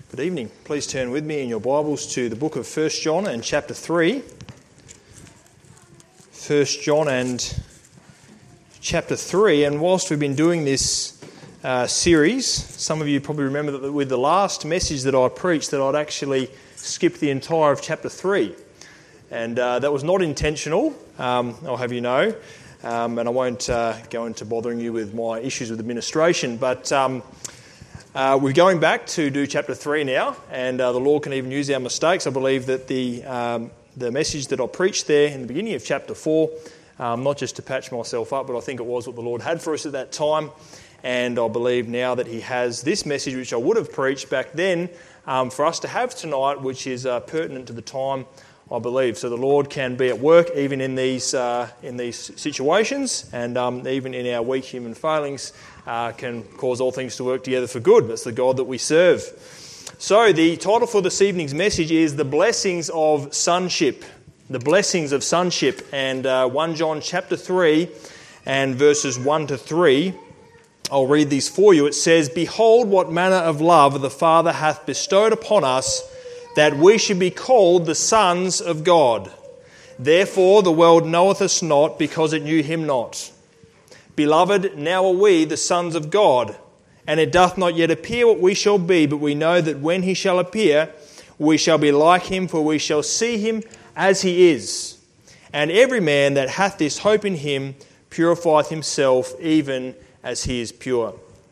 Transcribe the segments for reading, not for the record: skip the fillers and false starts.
Good evening. Please turn with me in your Bibles to the book of 1 John and chapter 3. 1 John and chapter 3. And whilst we've been doing this series, some of you probably remember that with the last message that I preached that I'd actually skipped the entire of chapter 3. And that was not intentional, I'll have you know. And I won't go into bothering you with my issues with administration, but we're going back to do chapter 3 now, and the Lord can even use our mistakes. I believe that the message that I preached there in the beginning of chapter 4, not just to patch myself up, but I think it was what the Lord had for us at that time, and I believe now that He has this message, which I would have preached back then, for us to have tonight, which is pertinent to the time, I believe. So the Lord can be at work even in these situations, and even in our weak human failings, can cause all things to work together for good. That's the God that we serve. So the title for this evening's message is The Blessings of Sonship. The Blessings of Sonship. And 1 John chapter 3 and verses 1 to 3. I'll read these for you. It says, "Behold what manner of love the Father hath bestowed upon us, that we should be called the sons of God. Therefore the world knoweth us not, because it knew Him not. Beloved, now are we the sons of God, and it doth not yet appear what we shall be, but we know that when He shall appear, we shall be like Him, for we shall see Him as He is. And every man that hath this hope in Him purifieth himself, even as He is pure."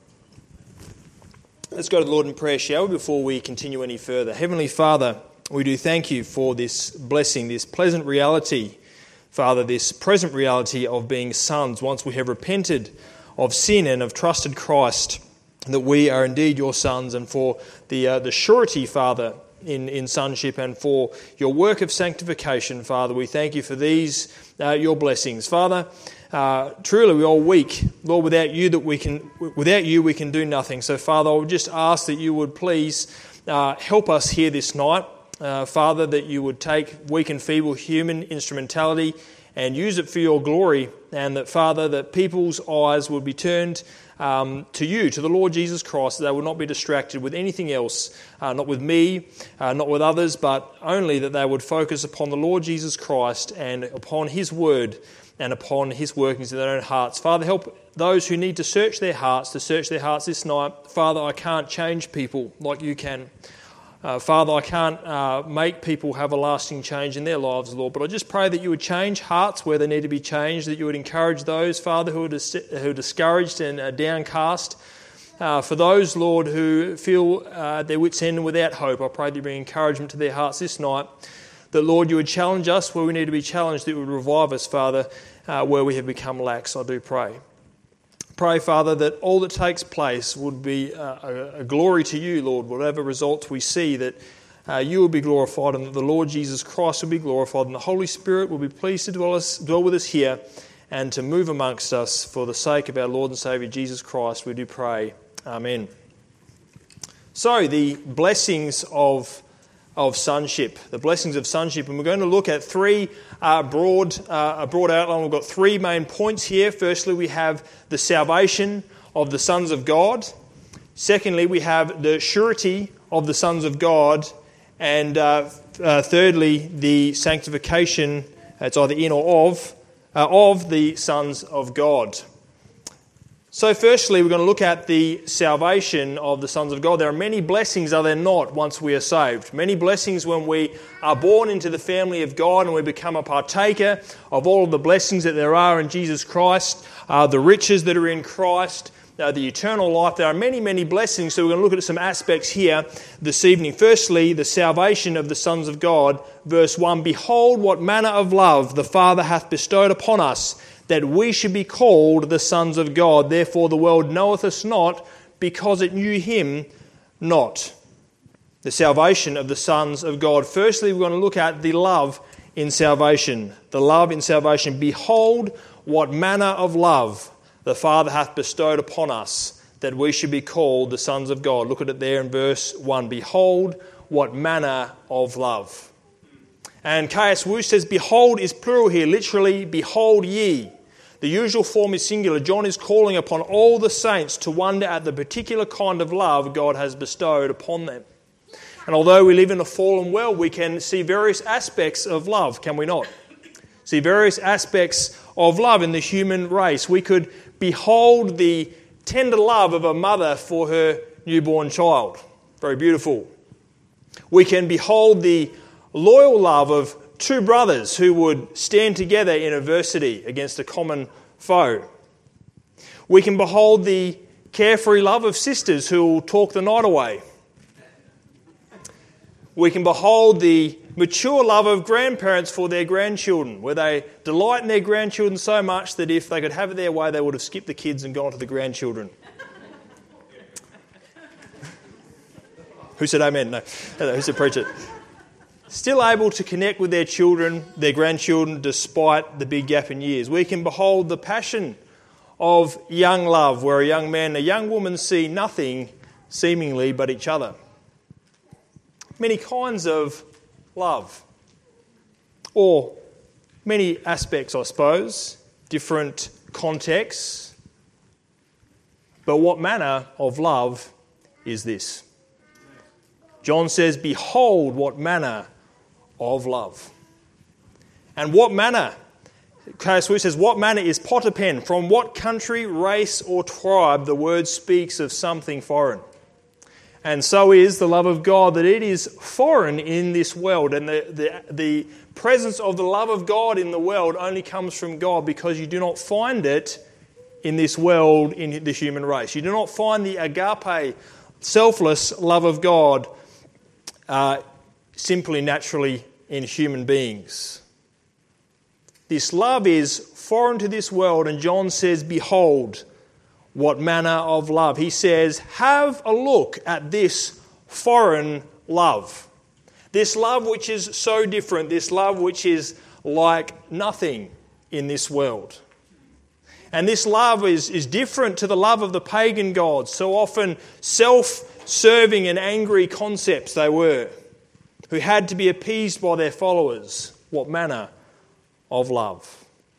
Let's go to the Lord in prayer, shall we, before we continue any further. Heavenly Father, we do thank You for this blessing, this pleasant reality, Father, this present reality of being sons once we have repented of sin and have trusted Christ, that we are indeed Your sons, and for the surety, Father, in sonship, and for Your work of sanctification, Father. We thank You for these, Your blessings. Father, truly we are weak. Lord, without You we can do nothing. So Father, I would just ask that You would please help us here this night. Father, that You would take weak and feeble human instrumentality and use it for Your glory, and that, Father, that people's eyes would be turned to You, to the Lord Jesus Christ, that they would not be distracted with anything else, not with me, not with others, but only that they would focus upon the Lord Jesus Christ and upon His word and upon His workings in their own hearts. Father, help those who need to search their hearts this night. Father, I can't change people like You can. Father, I can't make people have a lasting change in their lives, Lord, but I just pray that You would change hearts where they need to be changed, that You would encourage those, Father, who are discouraged and downcast. For those, Lord, who feel their wits' end without hope, I pray that You bring encouragement to their hearts this night, that, Lord, You would challenge us where we need to be challenged, that You would revive us, Father, where we have become lax, I do pray. Pray, Father, that all that takes place would be a glory to You, Lord. Whatever results we see, that You will be glorified, and that the Lord Jesus Christ will be glorified, and the Holy Spirit will be pleased to dwell with us here and to move amongst us for the sake of our Lord and Saviour Jesus Christ, we do pray. Amen. So, the blessings of sonship, the blessings of sonship, and we're going to look at three broad outline. We've got three main points here. Firstly, we have the salvation of the sons of God. Secondly, we have the surety of the sons of God, and thirdly, the sanctification. It's either in or of the sons of God. So firstly, we're going to look at the salvation of the sons of God. There are many blessings, are there not, once we are saved? Many blessings when we are born into the family of God and we become a partaker of all of the blessings that there are in Jesus Christ, the riches that are in Christ, the eternal life. There are many, many blessings, so we're going to look at some aspects here this evening. Firstly, the salvation of the sons of God. Verse 1, "Behold what manner of love the Father hath bestowed upon us, that we should be called the sons of God. Therefore the world knoweth us not, because it knew Him not." The salvation of the sons of God. Firstly, we're going to look at the love in salvation. The love in salvation. "Behold what manner of love the Father hath bestowed upon us, that we should be called the sons of God." Look at it there in verse 1. Behold what manner of love. And K.S. Wu says, behold is plural here, literally, behold ye. The usual form is singular. John is calling upon all the saints to wonder at the particular kind of love God has bestowed upon them. And although we live in a fallen world, we can see various aspects of love, can we not? See various aspects of love in the human race. We could behold the tender love of a mother for her newborn child. Very beautiful. We can behold the loyal love of two brothers who would stand together in adversity against a common foe. We can behold the carefree love of sisters who will talk the night away. We can behold the mature love of grandparents for their grandchildren, where they delight in their grandchildren so much that if they could have it their way, they would have skipped the kids and gone to the grandchildren. Who said amen? No, who said preach it? Still able to connect with their children, their grandchildren, despite the big gap in years. We can behold the passion of young love, where a young man and a young woman see nothing seemingly but each other. Many kinds of love, or many aspects, I suppose, different contexts. But what manner of love is this? John says, behold what manner of love. And what manner? K.S. Lewis says, what manner is potapen? From what country, race or tribe the word speaks of something foreign. And so is the love of God, that it is foreign in this world. And the presence of the love of God in the world only comes from God, because you do not find it in this world, in the human race. You do not find the agape, selfless love of God simply naturally in human beings. This love is foreign to this world, and John says, behold, what manner of love. He says, have a look at this foreign love. This love which is so different, this love which is like nothing in this world. And this love is different to the love of the pagan gods, so often self-serving and angry concepts they were, who had to be appeased by their followers. What manner of love.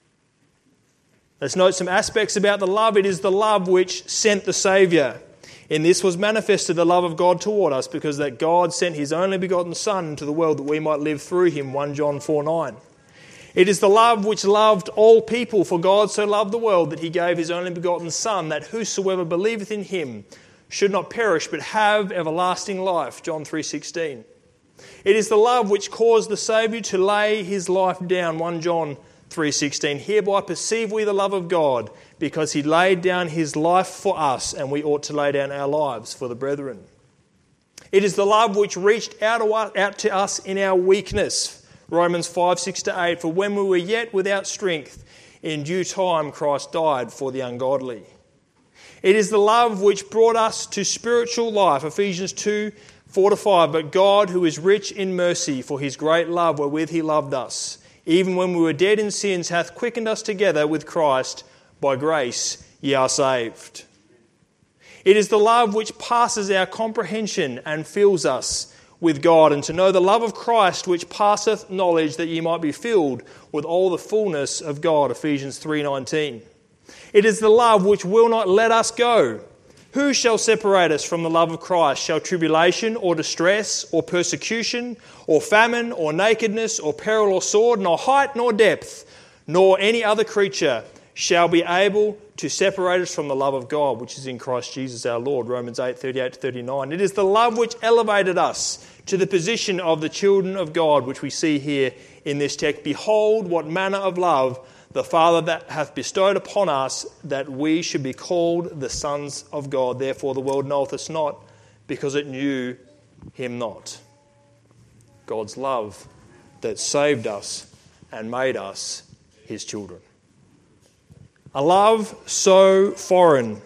Let's note some aspects about the love. It is the love which sent the Saviour. In this was manifested the love of God toward us, because that God sent his only begotten Son into the world that we might live through him. 1 John 4:9. It is the love which loved all people, for God so loved the world that he gave his only begotten Son, that whosoever believeth in him should not perish but have everlasting life. John 3:16. It is the love which caused the Saviour to lay his life down. 1 John 3:16. Hereby perceive we the love of God, because he laid down his life for us, and we ought to lay down our lives for the brethren. It is the love which reached out to us in our weakness. Romans 5:6-8. For when we were yet without strength, in due time Christ died for the ungodly. It is the love which brought us to spiritual life. Ephesians 2:4-5. But God, who is rich in mercy, for his great love wherewith he loved us, even when we were dead in sins, hath quickened us together with Christ. By grace ye are saved. It is the love which passes our comprehension and fills us with God, and to know the love of Christ which passeth knowledge, that ye might be filled with all the fullness of God. Ephesians 3:19. It is the love which will not let us go. Who shall separate us from the love of Christ? Shall tribulation or distress or persecution or famine or nakedness or peril or sword? Nor height nor depth nor any other creature shall be able to separate us from the love of God, which is in Christ Jesus our Lord. Romans 8:38-39. It is the love which elevated us to the position of the children of God, which we see here in this text. Behold, what manner of love the Father that hath bestowed upon us, that we should be called the sons of God. Therefore the world knoweth us not, because it knew him not. God's love that saved us and made us his children. A love so foreign,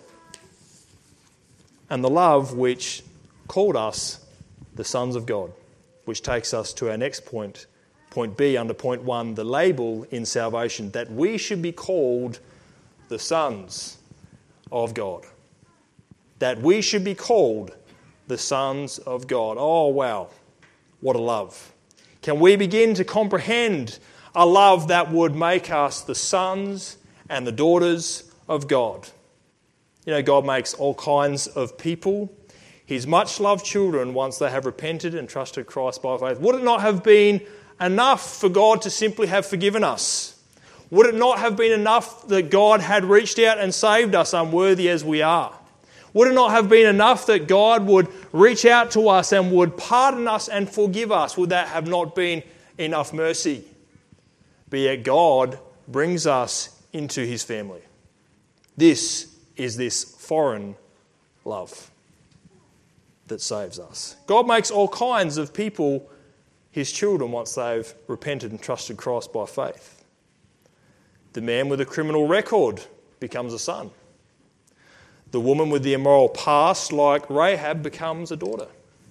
and the love which called us the sons of God, which takes us to our next point. Point B under point 1, the label in salvation, that we should be called the sons of God. That we should be called the sons of God. Oh, wow. What a love. Can we begin to comprehend a love that would make us the sons and the daughters of God? You know, God makes all kinds of people. his much-loved children once they have repented and trusted Christ by faith. Would it not have been enough for God to simply have forgiven us? Would it not have been enough that God had reached out and saved us, unworthy as we are? Would it not have been enough that God would reach out to us and would pardon us and forgive us? Would that have not been enough mercy? But yet God brings us into his family. This is this foreign love that saves us. God makes all kinds of people his children once they've repented and trusted Christ by faith. The man with a criminal record becomes a son. The woman with the immoral past, like Rahab, becomes a daughter.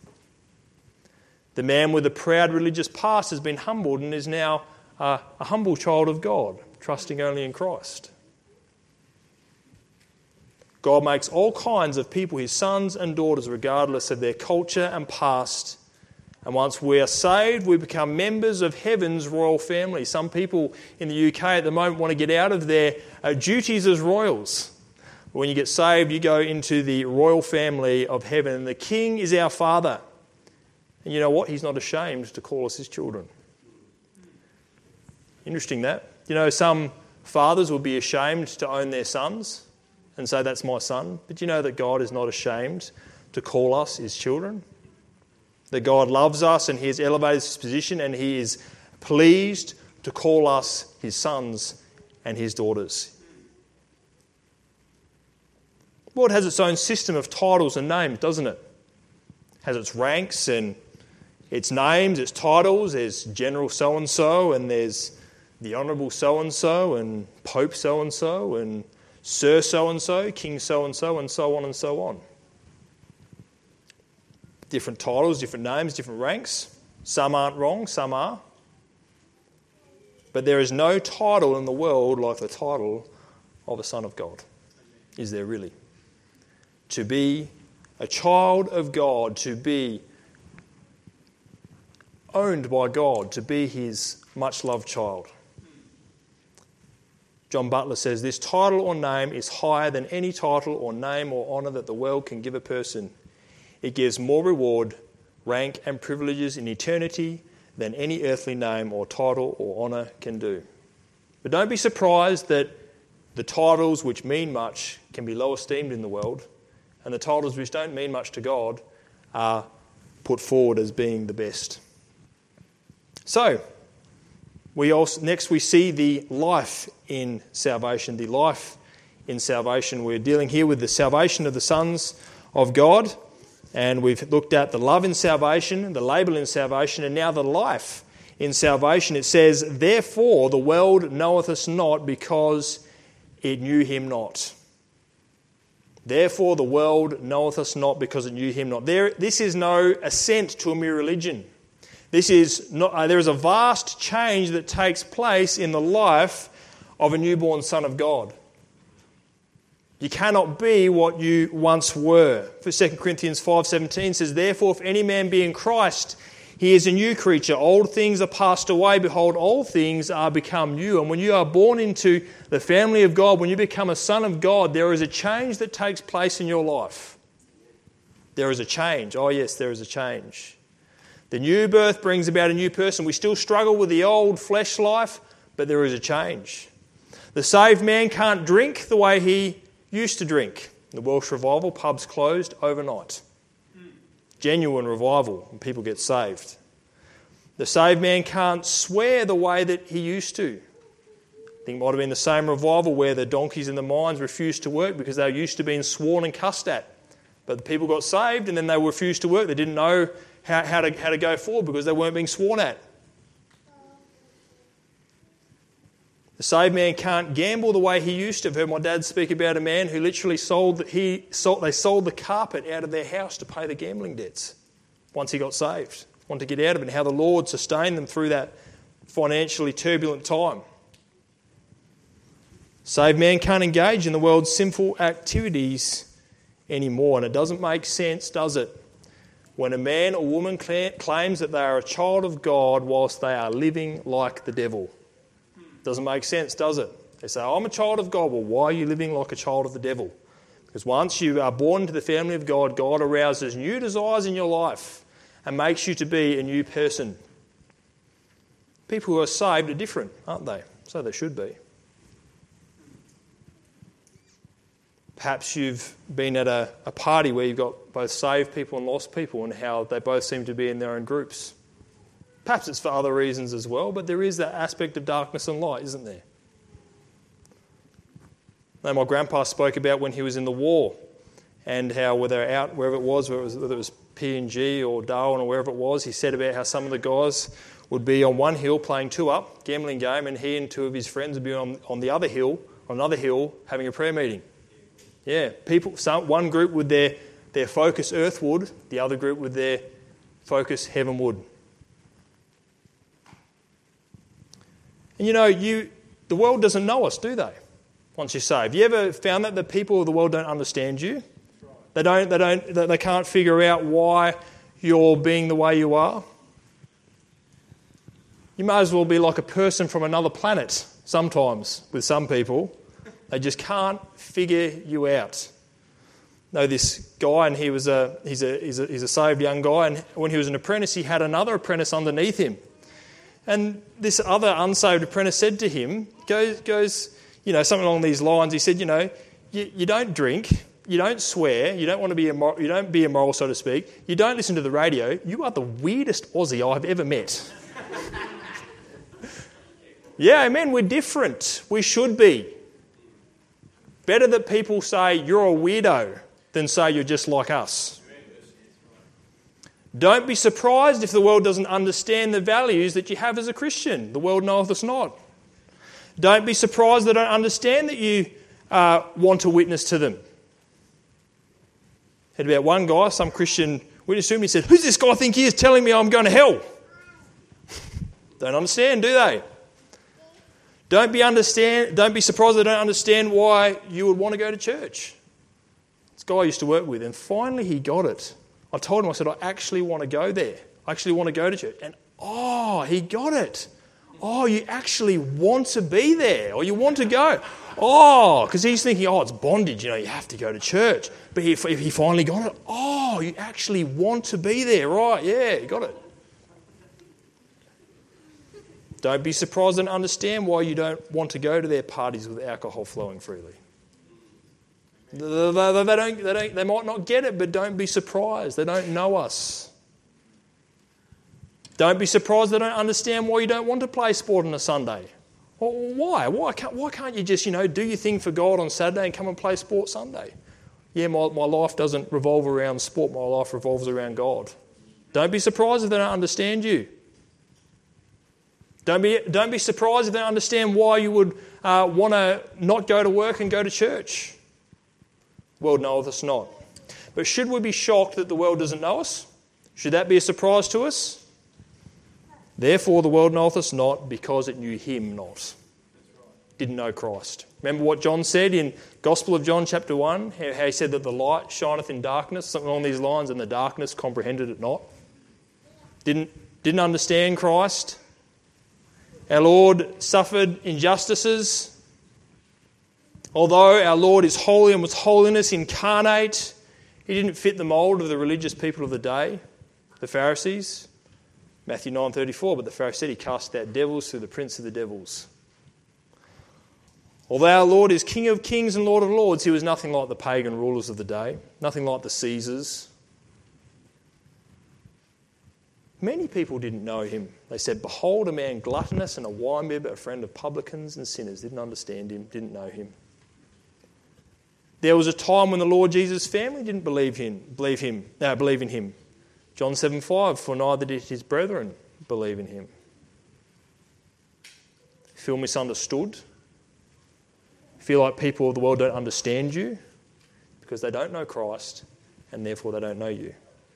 The man with a proud religious past has been humbled and is now a humble child of God, trusting only in Christ. God makes all kinds of people his sons and daughters regardless of their culture and past. And once we are saved, we become members of heaven's royal family. Some people in the UK at the moment want to get out of their duties as royals. When you get saved, you go into the royal family of heaven. And the King is our Father. And you know what? He's not ashamed to call us his children. Interesting that. You know, some fathers will be ashamed to own their sons and say, that's my son. But you know that God is not ashamed to call us his children? That God loves us and he has elevated his position and he is pleased to call us his sons and his daughters. The world has its own system of titles and names, doesn't it? It has its ranks and its names, its titles. There's General so-and-so and there's the Honourable so-and-so and Pope so-and-so and Sir so-and-so, King so-and-so, and so on and so on. Different titles, different names, different ranks. Some aren't wrong, some are. But there is no title in the world like the title of a son of God. Is there really? To be a child of God, to be owned by God, to be his much-loved child. John Butler says, this title or name is higher than any title or name or honour that the world can give a person. It gives more reward, rank and privileges in eternity than any earthly name or title or honour can do. But don't be surprised that the titles which mean much can be low esteemed in the world, and the titles which don't mean much to God are put forward as being the best. So, next we see the life in salvation. The life in salvation. We're dealing here with the salvation of the sons of God. And we've looked at the love in salvation, the label in salvation, and now the life in salvation. It says, therefore the world knoweth us not because it knew him not. Therefore the world knoweth us not because it knew him not. This is no assent to a mere religion. There is a vast change that takes place in the life of a newborn son of God. You cannot be what you once were. For 2 Corinthians 5:17 says, therefore, if any man be in Christ, he is a new creature. Old things are passed away. Behold, all things are become new. And when you are born into the family of God, when you become a son of God, there is a change that takes place in your life. There is a change. Oh yes, there is a change. The new birth brings about a new person. We still struggle with the old flesh life, but there is a change. The saved man can't drink the way he used to drink. The Welsh revival, pubs closed overnight. Genuine revival when people get saved. The saved man can't swear the way that he used to. I think it might have been the same revival where the donkeys in the mines refused to work because they were used to being sworn and cussed at. But the people got saved and then they refused to work. They didn't know how to go forward because they weren't being sworn at. The saved man can't gamble the way he used to. I've heard my dad speak about a man who literally sold the carpet out of their house to pay the gambling debts once he got saved. Wanted to get out of it, and how the Lord sustained them through that financially turbulent time. Saved man can't engage in the world's sinful activities anymore, and it doesn't make sense, does it? When a man or woman claims that they are a child of God whilst they are living like the devil. Doesn't make sense, does it? They say, I'm a child of God. Well, why are you living like a child of the devil? Because once you are born into the family of God, God arouses new desires in your life and makes you to be a new person. People who are saved are different, aren't they? So they should be. Perhaps you've been at a party where you've got both saved people and lost people and how they both seem to be in their own groups. Perhaps it's for other reasons as well, but there is that aspect of darkness and light, isn't there? Now, my grandpa spoke about when he was in the war and how whether out wherever it was, whether it was PNG or Darwin or wherever it was, he said about how some of the guys would be on one hill playing two up, gambling game, and he and two of his friends would be on the other hill, on another hill, having a prayer meeting. Yeah, one group with their focus earthward, the other group with their focus heavenward. And the world doesn't know us, do they? Once you're saved, you ever found that the people of the world don't understand you? They can't figure out why you're being the way you are. You might as well be like a person from another planet. Sometimes with some people, they just can't figure you out. I know this guy, and he's a saved young guy, and when he was an apprentice, he had another apprentice underneath him. And this other unsaved apprentice said to him, goes, something along these lines. He said, you don't drink, you don't swear, you don't want to be immoral, you don't be immoral, so to speak. You don't listen to the radio. You are the weirdest Aussie I've ever met. Yeah, amen. We're different. We should be. Better that people say you're a weirdo than say you're just like us. Don't be surprised if the world doesn't understand the values that you have as a Christian. The world knoweth us not. Don't be surprised they don't understand that you want to witness to them. Had about one guy, some Christian witnessed to him, he said, "Who's this guy think he is telling me I'm going to hell?" Don't understand, do they? Don't be surprised they don't understand why you would want to go to church. This guy I used to work with, and finally he got it. I told him, I said, I actually want to go there. I actually want to go to church. And he got it. Oh, you actually want to be there, or you want to go. Oh, because he's thinking, it's bondage, you have to go to church. But if he finally got it, you actually want to be there, right? Yeah, you got it. Don't be surprised and understand why you don't want to go to their parties with alcohol flowing freely. They might not get it, but don't be surprised. They don't know us. Don't be surprised they don't understand why you don't want to play sport on a Sunday. Well, why? Why can't you just, do your thing for God on Saturday and come and play sport Sunday? Yeah, my life doesn't revolve around sport. My life revolves around God. Don't be surprised if they don't understand you. Don't be surprised if they don't understand why you would want to not go to work and go to church. The world knoweth us not. But should we be shocked that the world doesn't know us? Should that be a surprise to us? Therefore the world knoweth us not, because it knew him not. Didn't know Christ. Remember what John said in Gospel of John chapter 1, how he said that the light shineth in darkness, something along these lines, and the darkness comprehended it not. Didn't understand Christ. Our Lord suffered injustices. Although our Lord is holy and was holiness incarnate, he didn't fit the mould of the religious people of the day, the Pharisees. Matthew 9:34, but the Pharisee said he cast out devils through the prince of the devils. Although our Lord is King of kings and Lord of lords, he was nothing like the pagan rulers of the day, nothing like the Caesars. Many people didn't know him. They said, "Behold, a man gluttonous and a winebibber, a friend of publicans and sinners." Didn't understand him, didn't know him. There was a time when the Lord Jesus' family didn't believe in him. John 7:5, for neither did his brethren believe in him. Feel misunderstood? Feel like people of the world don't understand you? Because they don't know Christ, and therefore they don't know you.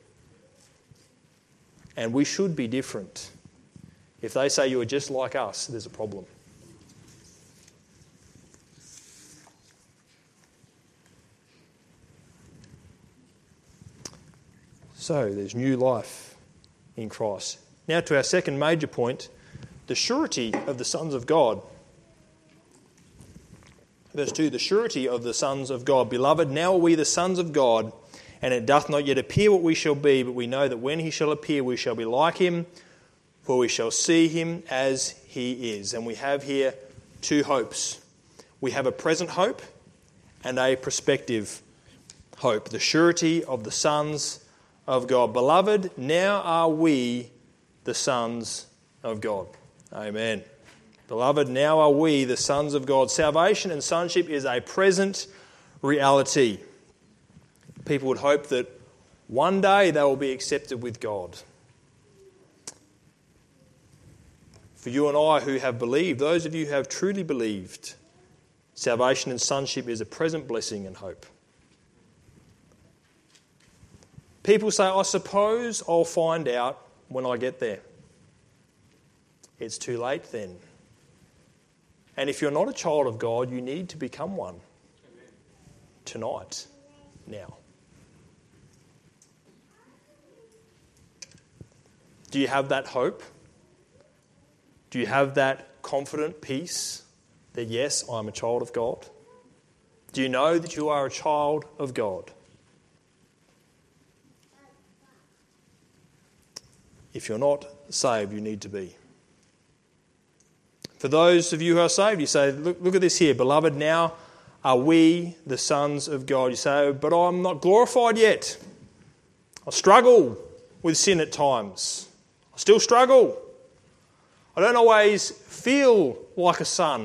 And we should be different. If they say you are just like us, there's a problem. So there's new life in Christ. Now to our second major point, the surety of the sons of God. Verse 2, the surety of the sons of God. Beloved, now are we the sons of God, and it doth not yet appear what we shall be, but we know that when he shall appear, we shall be like him, for we shall see him as he is. And we have here two hopes. We have a present hope and a prospective hope. The surety of the sons of God. Beloved, now are we the sons of God. Amen. Beloved, now are we the sons of God. Salvation and sonship is a present reality. People would hope that one day they will be accepted with God. For you and I who have believed, those of you who have truly believed, salvation and sonship is a present blessing and hope. People say, I suppose I'll find out when I get there. It's too late then. And if you're not a child of God, you need to become one. Tonight, now. Do you have that hope? Do you have that confident peace that yes, I'm a child of God? Do you know that you are a child of God? If you're not saved, you need to be. For those of you who are saved, you say, look at this here. Beloved, now are we the sons of God. You say, but I'm not glorified yet. I struggle with sin at times. I still struggle. I don't always feel like a son.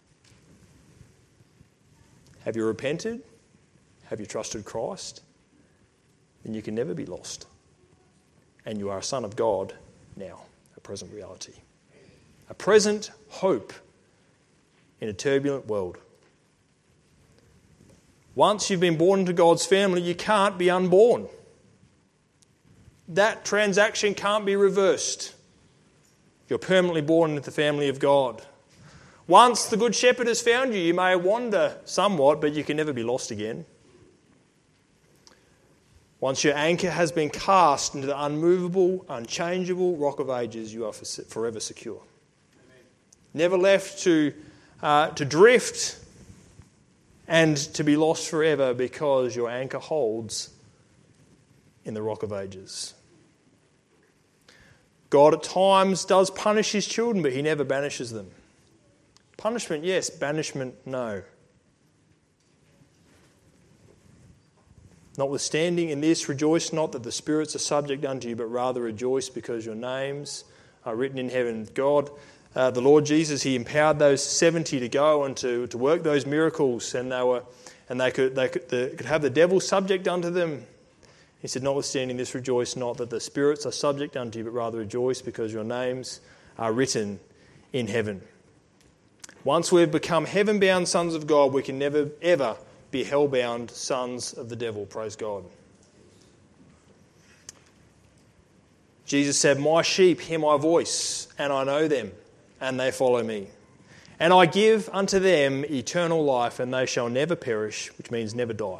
Have you repented? Have you trusted Christ? Then you can never be lost. And you are a son of God now, a present reality. A present hope in a turbulent world. Once you've been born into God's family, you can't be unborn. That transaction can't be reversed. You're permanently born into the family of God. Once the Good Shepherd has found you, you may wander somewhat, but you can never be lost again. Once your anchor has been cast into the unmovable, unchangeable rock of ages, you are forever secure. Amen. Never left to drift and to be lost forever, because your anchor holds in the rock of ages. God at times does punish his children, but he never banishes them. Punishment, yes. Banishment, no. Notwithstanding in this, rejoice not that the spirits are subject unto you, but rather rejoice because your names are written in heaven. God, the Lord Jesus, he empowered those 70 to go and to work those miracles, and they could have the devil subject unto them. He said, notwithstanding this, rejoice not that the spirits are subject unto you, but rather rejoice because your names are written in heaven. Once we've become heaven-bound sons of God, we can never, ever be hell-bound sons of the devil. Praise God. Jesus said, my sheep hear my voice, and I know them, and they follow me. And I give unto them eternal life, and they shall never perish, which means never die.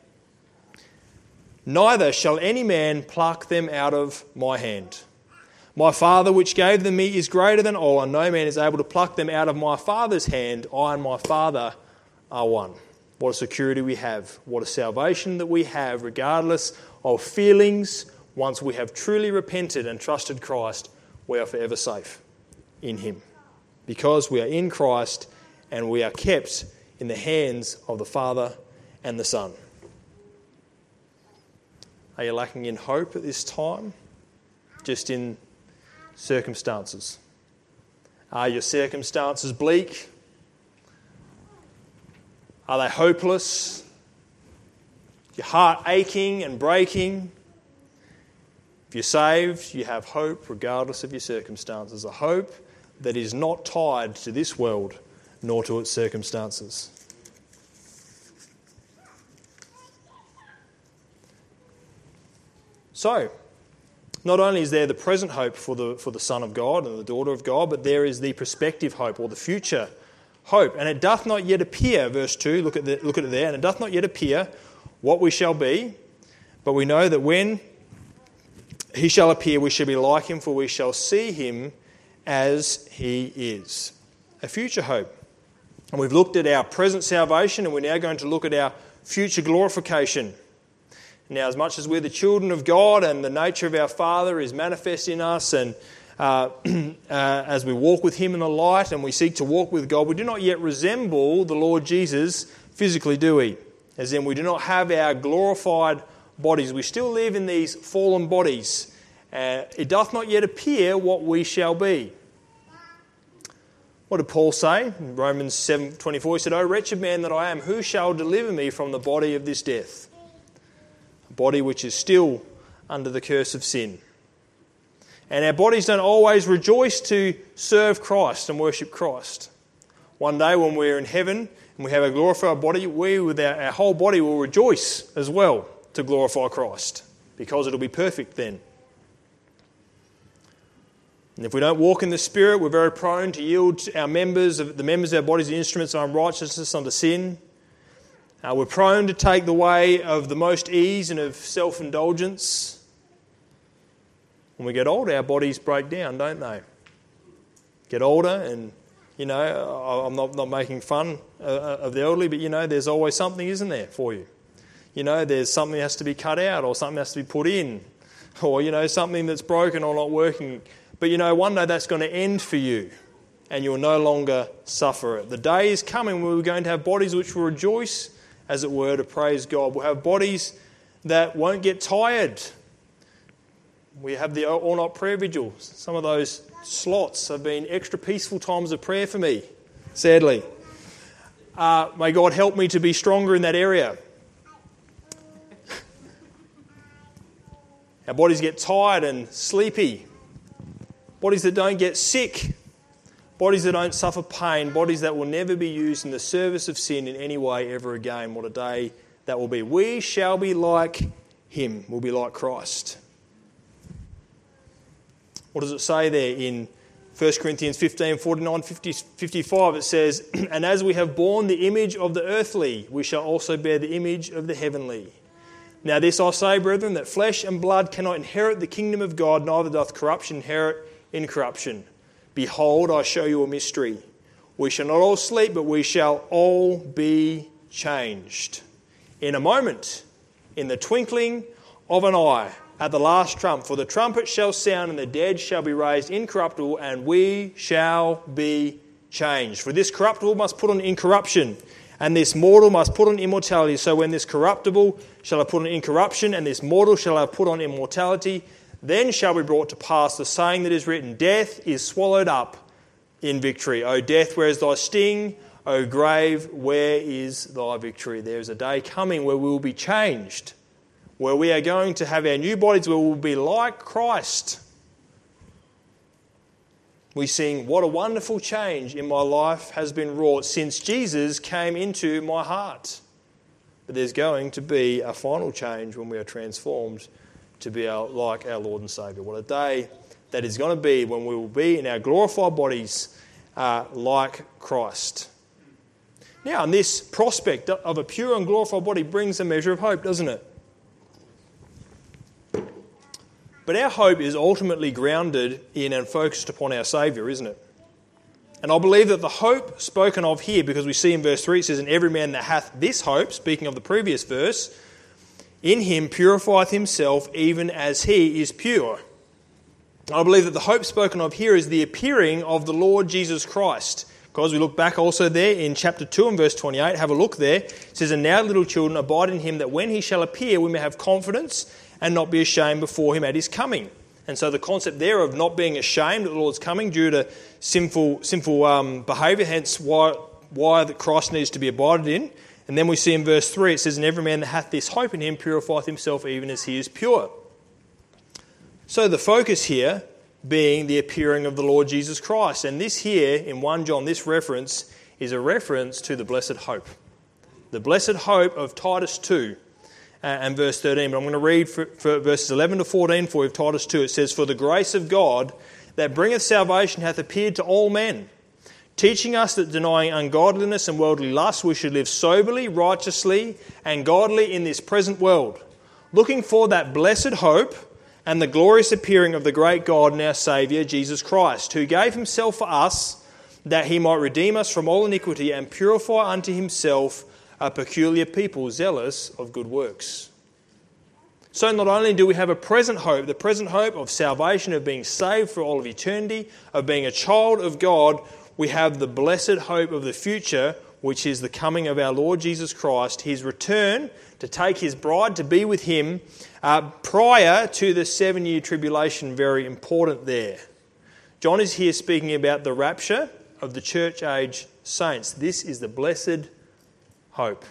Neither shall any man pluck them out of my hand. My Father which gave them me is greater than all, and no man is able to pluck them out of my Father's hand. I and my Father are one. What a security we have. What a salvation that we have, regardless of feelings. Once we have truly repented and trusted Christ, we are forever safe in him. Because we are in Christ and we are kept in the hands of the Father and the Son. Are you lacking in hope at this time? Just in circumstances? Are your circumstances bleak? Are they hopeless? Your heart aching and breaking? If you're saved, you have hope regardless of your circumstances. A hope that is not tied to this world nor to its circumstances. So, not only is there the present hope for the Son of God and the daughter of God, but there is the prospective hope, or the future hope. And it doth not yet appear, verse 2, look at it there, and it doth not yet appear what we shall be, but we know that when he shall appear, we shall be like him, for we shall see him as he is. A future hope. And we've looked at our present salvation, and we're now going to look at our future glorification. Now, as much as we're the children of God and the nature of our Father is manifest in us, and as we walk with Him in the light and we seek to walk with God, we do not yet resemble the Lord Jesus physically, do we? As in, we do not have our glorified bodies. We still live in these fallen bodies. It doth not yet appear what we shall be. What did Paul say? In Romans 7:24, he said, "O wretched man that I am, who shall deliver me from the body of this death?" A body which is still under the curse of sin. And our bodies don't always rejoice to serve Christ and worship Christ. One day when we're in heaven and we have a glorified body, we with our whole body will rejoice as well to glorify Christ, because it'll be perfect then. And if we don't walk in the Spirit, we're very prone to yield to the members of our bodies the instruments of unrighteousness unto sin. We're prone to take the way of the most ease and of self-indulgence. When we get older, our bodies break down, don't they? Get older, and, I'm not making fun of the elderly, but, there's always something, isn't there, for you? There's something that has to be cut out, or something has to be put in, or, something that's broken or not working. But, one day that's going to end for you, and you'll no longer suffer it. The day is coming when we're going to have bodies which will rejoice, as it were, to praise God. We'll have bodies that won't get tired. We have the all-night prayer vigil. Some of those slots have been extra peaceful times of prayer for me, sadly. May God help me to be stronger in that area. Our bodies get tired and sleepy. Bodies that don't get sick. Bodies that don't suffer pain. Bodies that will never be used in the service of sin in any way ever again. What a day that will be. We shall be like Him. We'll be like Christ. What does it say there in 1 Corinthians 15, 49, 55? It says, "And as we have borne the image of the earthly, we shall also bear the image of the heavenly. Now this I say, brethren, that flesh and blood cannot inherit the kingdom of God, neither doth corruption inherit incorruption. Behold, I show you a mystery. We shall not all sleep, but we shall all be changed. In a moment, in the twinkling of an eye, at the last trump. For the trumpet shall sound, and the dead shall be raised incorruptible, and we shall be changed. For this corruptible must put on incorruption, and this mortal must put on immortality. So when this corruptible shall have put on incorruption, and this mortal shall have put on immortality, then shall be brought to pass the saying that is written, Death is swallowed up in victory. O death, where is thy sting? O grave, where is thy victory? There is a day coming where we will be changed, where we are going to have our new bodies, where we will be like Christ. We sing, what a wonderful change in my life has been wrought since Jesus came into my heart. But there's going to be a final change when we are transformed to be like our Lord and Saviour. What a day that is going to be when we will be in our glorified bodies like Christ. Now, and this prospect of a pure and glorified body brings a measure of hope, doesn't it? But our hope is ultimately grounded in and focused upon our Saviour, isn't it? And I believe that the hope spoken of here, because we see in verse 3, it says, And every man that hath this hope, speaking of the previous verse, in him purifieth himself even as he is pure. I believe that the hope spoken of here is the appearing of the Lord Jesus Christ. Because we look back also there in chapter 2 and verse 28, have a look there. It says, And now, little children, abide in him, that when he shall appear, we may have confidence and not be ashamed before him at his coming. And so the concept there of not being ashamed that the Lord's coming due to sinful behaviour, hence why that Christ needs to be abided in. And then we see in verse 3, it says, And every man that hath this hope in him purifieth himself even as he is pure. So the focus here being the appearing of the Lord Jesus Christ. And this here, in 1 John, this reference is a reference to the blessed hope. The blessed hope of Titus 2 and verse 13. But I'm going to read for verses 11 to 14 for you of Titus 2. It says, For the grace of God that bringeth salvation hath appeared to all men, teaching us that denying ungodliness and worldly lust, we should live soberly, righteously, and godly in this present world, looking for that blessed hope and the glorious appearing of the great God and our Saviour, Jesus Christ, who gave himself for us that he might redeem us from all iniquity and purify unto himself a peculiar people, zealous of good works. So not only do we have a present hope, the present hope of salvation, of being saved for all of eternity, of being a child of God, we have the blessed hope of the future, which is the coming of our Lord Jesus Christ, his return to take his bride to be with him prior to the 7-year tribulation. Very important there. John is here speaking about the rapture of the church age saints. This is the blessed hope.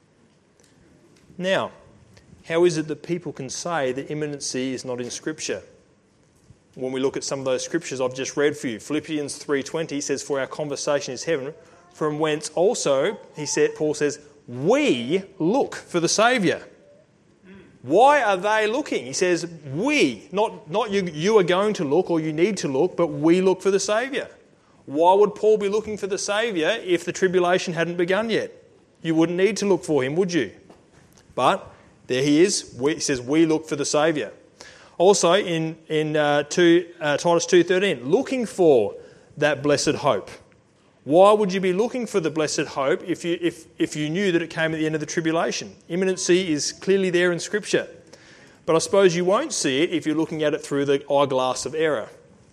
Now, how is it that people can say that imminency is not in Scripture? When we look at some of those scriptures I've just read for you, Philippians 3:20 says, "For our conversation is heaven, from whence also," Paul says, "we look for the Saviour." Why are they looking? He says, we, not you are going to look or you need to look, but we look for the Saviour. Why would Paul be looking for the Saviour if the tribulation hadn't begun yet? You wouldn't need to look for him, would you? But there he is. He says, we look for the Saviour. Also in Titus 2:13, looking for that blessed hope. Why would you be looking for the blessed hope if you knew that it came at the end of the tribulation? Imminency is clearly there in Scripture. But I suppose you won't see it if you're looking at it through the eyeglass of error.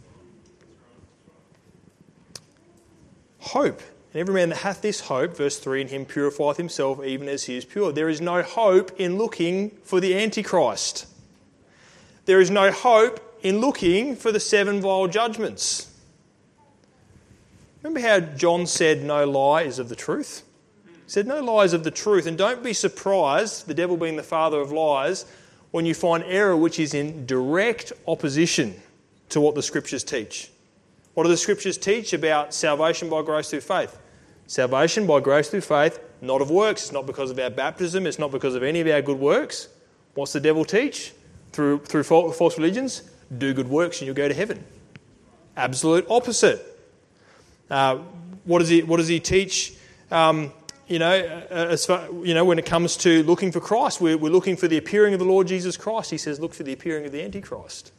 Hope. And every man that hath this hope, verse 3, in him purifieth himself even as he is pure. There is no hope in looking for the Antichrist. There is no hope in looking for the 7 vile judgments. Remember how John said no lie is of the truth? He said no lie is of the truth. And don't be surprised, the devil being the father of lies, when you find error which is in direct opposition to what the Scriptures teach. What do the Scriptures teach about salvation by grace through faith? Salvation by grace through faith, not of works. It's not because of our baptism. It's not because of any of our good works. What's the devil teach? Through false religions, do good works and you'll go to heaven. Absolute opposite. What does he teach? When it comes to looking for Christ, we're looking for the appearing of the Lord Jesus Christ. He says, look for the appearing of the Antichrist.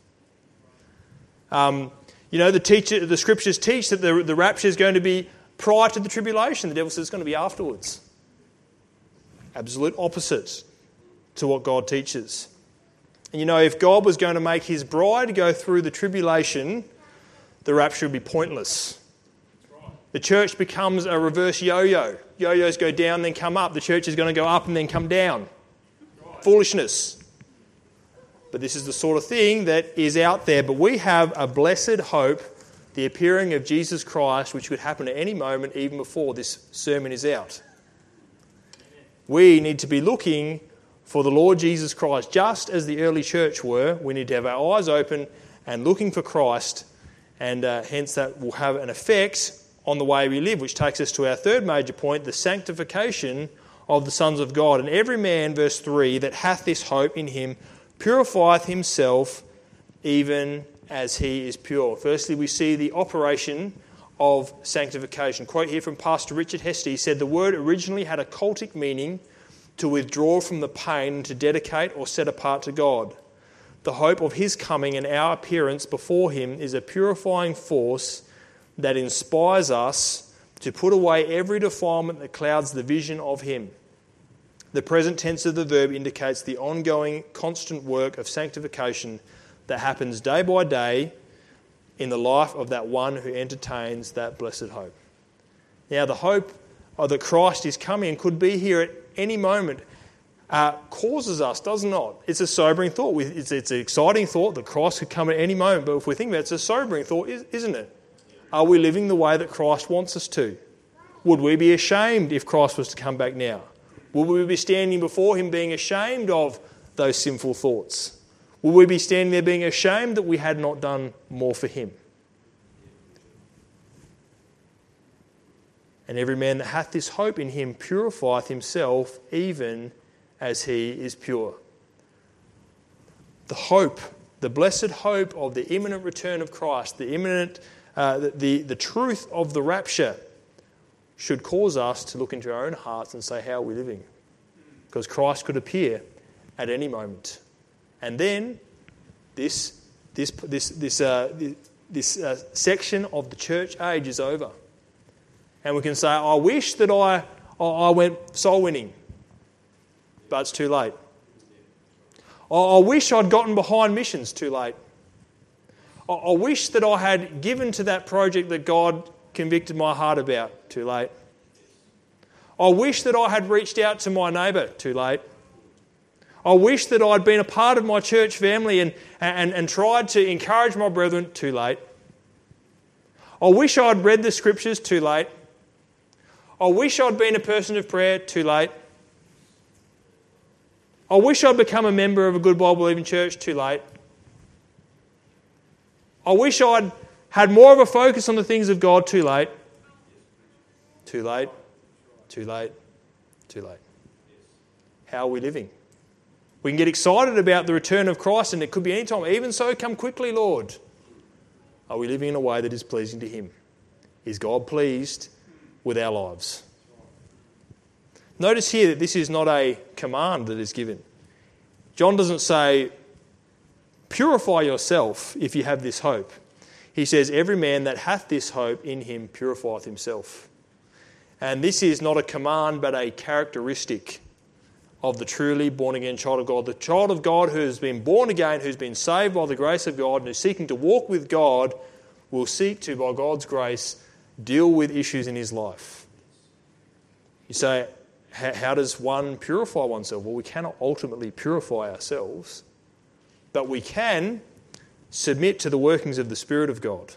The Scriptures teach that the rapture is going to be prior to the tribulation. The devil says it's going to be afterwards. Absolute opposite to what God teaches. And if God was going to make his bride go through the tribulation, the rapture would be pointless. The church becomes a reverse yo-yo. Yo-yos go down, then come up. The church is going to go up and then come down. Foolishness. But this is the sort of thing that is out there. But we have a blessed hope, the appearing of Jesus Christ, which could happen at any moment, even before this sermon is out. We need to be looking for the Lord Jesus Christ, just as the early church were. We need to have our eyes open and looking for Christ, and hence that will have an effect on the way we live, which takes us to our third major point, the sanctification of the sons of God. And every man, verse 3, that hath this hope in him purifieth himself even as he is pure. Firstly, we see the operation of sanctification. Quote here from Pastor Richard Hester. He said, the word originally had a cultic meaning, to withdraw from the pain and to dedicate or set apart to God. The hope of his coming and our appearance before him is a purifying force that inspires us to put away every defilement that clouds the vision of him. The present tense of the verb indicates the ongoing, constant work of sanctification that happens day by day in the life of that one who entertains that blessed hope. Now, the hope that Christ is coming could be here at any moment, causes us, does not. It's a sobering thought. It's an exciting thought that Christ could come at any moment, but if we think about it, it's a sobering thought, isn't it? Are we living the way that Christ wants us to? Would we be ashamed if Christ was to come back now? Would we be standing before him being ashamed of those sinful thoughts? Would we be standing there being ashamed that we had not done more for him? And every man that hath this hope in him purifieth himself even as he is pure. The hope, the blessed hope of the imminent return of Christ, the imminent, the truth of the rapture should cause us to look into our own hearts and say, how are we living? Because Christ could appear at any moment. And then this section of the church age is over. And we can say, I wish that I went soul winning, but it's too late. I wish I'd gotten behind missions, too late. I wish that I had given to that project that God convicted my heart about, too late. I wish that I had reached out to my neighbour, too late. I wish that I'd been a part of my church family and tried to encourage my brethren, too late. I wish I'd read the scriptures, too late. I wish I'd been a person of prayer, too late. I wish I'd become a member of a good Bible-believing church, too late. I wish I'd had more of a focus on the things of God, too late. Too late, too late, too late. How are we living? We can get excited about the return of Christ, and it could be any time. Even so, come quickly, Lord. Are we living in a way that is pleasing to Him? Is God pleased with our lives? Notice here that this is not a command that is given. John doesn't say, purify yourself if you have this hope. He says, every man that hath this hope in him purifieth himself. And this is not a command but a characteristic of the truly born-again child of God. The child of God who has been born again, who's been saved by the grace of God and who's seeking to walk with God, will seek to, by God's grace, deal with issues in his life. You say, how does one purify oneself? Well, we cannot ultimately purify ourselves, but we can submit to the workings of the Spirit of God.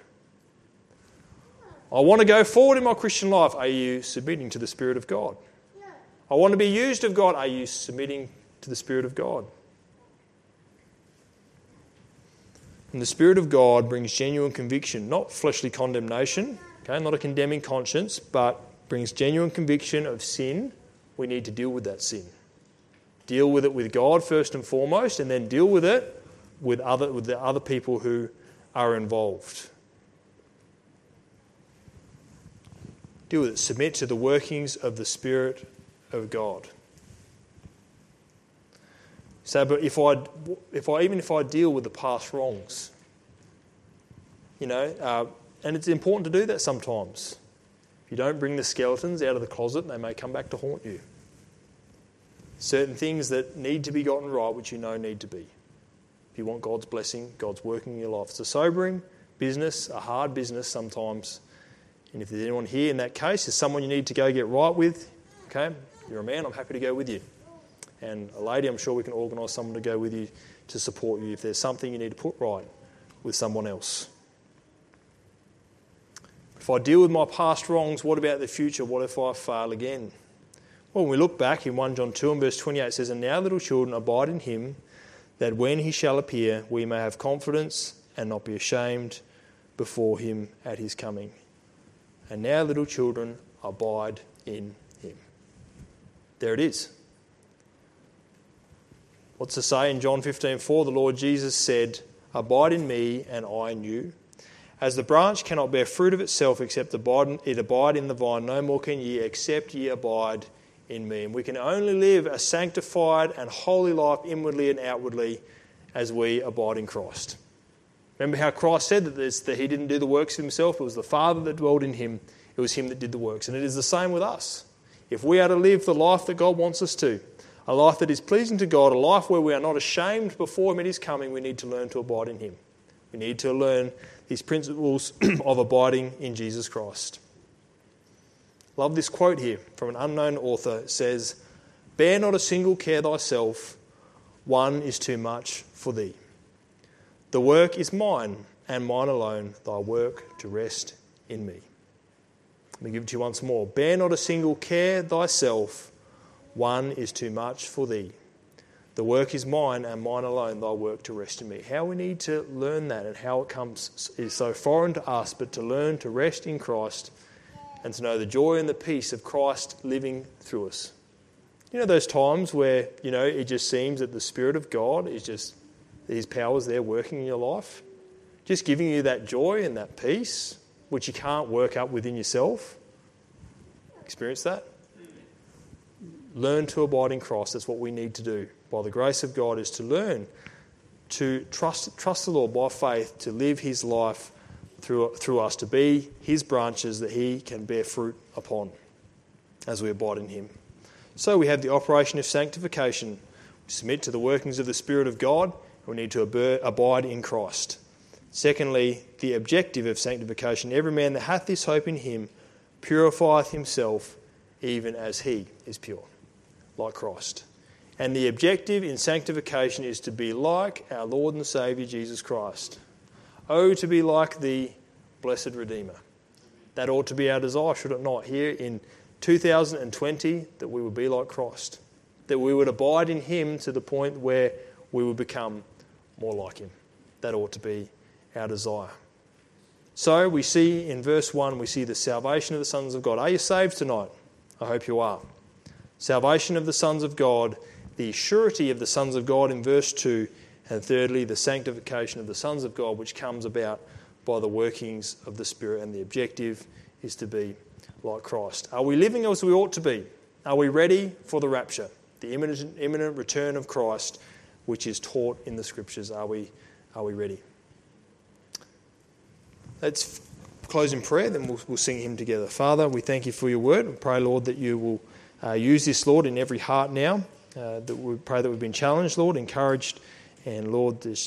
I want to go forward in my Christian life. Are you submitting to the Spirit of God? I want to be used of God. Are you submitting to the Spirit of God? And the Spirit of God brings genuine conviction, not fleshly condemnation, okay, not a condemning conscience, but brings genuine conviction of sin. We need to deal with that sin. Deal with it with God first and foremost, and then deal with it with the other people who are involved. Deal with it. Submit to the workings of the Spirit of God. So, but if I deal with the past wrongs, and it's important to do that sometimes. If you don't bring the skeletons out of the closet, they may come back to haunt you. Certain things that need to be gotten right, which you know need to be. If you want God's blessing, God's working in your life. It's a sobering business, a hard business sometimes. And if there's anyone here in that case, there's someone you need to go get right with, okay, you're a man, I'm happy to go with you. And a lady, I'm sure we can organise someone to go with you to support you if there's something you need to put right with someone else. If I deal with my past wrongs, what about the future? What if I fail again? Well, when we look back in 1 John 2 and verse 28, it says, "And now, little children, abide in him, that when he shall appear, we may have confidence and not be ashamed before him at his coming. And now, little children, abide in him." There it is. What's to say in John 15:4? The Lord Jesus said, "Abide in me and I in you. As the branch cannot bear fruit of itself except it abide in the vine, no more can ye except ye abide in me." And we can only live a sanctified and holy life inwardly and outwardly as we abide in Christ. Remember how Christ said that he didn't do the works of himself, it was the Father that dwelled in him, it was him that did the works. And it is the same with us. If we are to live the life that God wants us to, a life that is pleasing to God, a life where we are not ashamed before him at his coming, we need to learn to abide in him. We need to learn these principles of abiding in Jesus Christ. Love this quote here from an unknown author. It says, "Bear not a single care thyself, one is too much for thee. The work is mine, and mine alone, thy work to rest in me." Let me give it to you once more. "Bear not a single care thyself, one is too much for thee. The work is mine, and mine alone, thy work to rest in me." How we need to learn that and how it comes is so foreign to us, but to learn to rest in Christ and to know the joy and the peace of Christ living through us. You know those times where, it just seems that the Spirit of God is just, his power's there working in your life, just giving you that joy and that peace, which you can't work up within yourself. Experience that? Learn to abide in Christ. That's what we need to do. By the grace of God is to learn to trust the Lord by faith, to live his life through us to be his branches that he can bear fruit upon as we abide in him. So we have the operation of sanctification. We submit to the workings of the Spirit of God. We need to abide in Christ. Secondly, the objective of sanctification. Every man that hath this hope in him purifieth himself even as he is pure, like Christ. And the objective in sanctification is to be like our Lord and Saviour Jesus Christ. Oh, to be like the blessed Redeemer. That ought to be our desire, should it not? Here in 2020, that we would be like Christ. That we would abide in him to the point where we would become more like him. That ought to be our desire. So we see in verse 1, we see the salvation of the sons of God. Are you saved tonight? I hope you are. Salvation of the sons of God, the surety of the sons of God in verse 2, and thirdly, the sanctification of the sons of God, which comes about by the workings of the Spirit, and the objective is to be like Christ. Are we living as we ought to be? Are we ready for the rapture, the imminent return of Christ, which is taught in the Scriptures? Are we ready? Let's close in prayer, then we'll sing hymn together. Father, we thank you for your word. We pray, Lord, that you will use this, Lord, in every heart now. That we pray that we've been challenged, Lord, encouraged, and Lord,